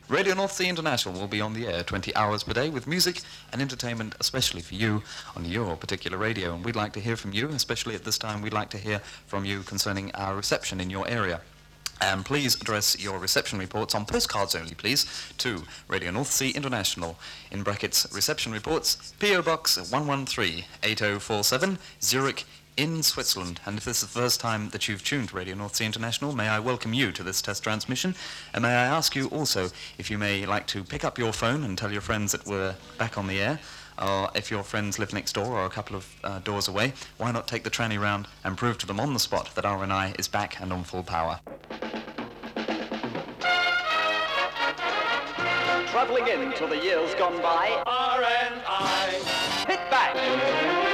Radio North Sea International will be on the air 20 hours per day with music and entertainment especially for you on your particular radio. And we'd like to hear from you, especially at this time we'd like to hear from you concerning our reception in your area. And please address your reception reports on postcards only, please, to Radio North Sea International, in brackets, reception reports, P.O. Box 113-8047, Zurich, in Switzerland. And if this is the first time that you've tuned to Radio North Sea International, may I welcome you to this test transmission, and may I ask you also if you may like to pick up your phone and tell your friends that we're back on the air, or if your friends live next door or a couple of doors away, why not take the tranny round and prove to them on the spot that RNI is back and on full power. Travelling into the years gone by, RNI, hit back!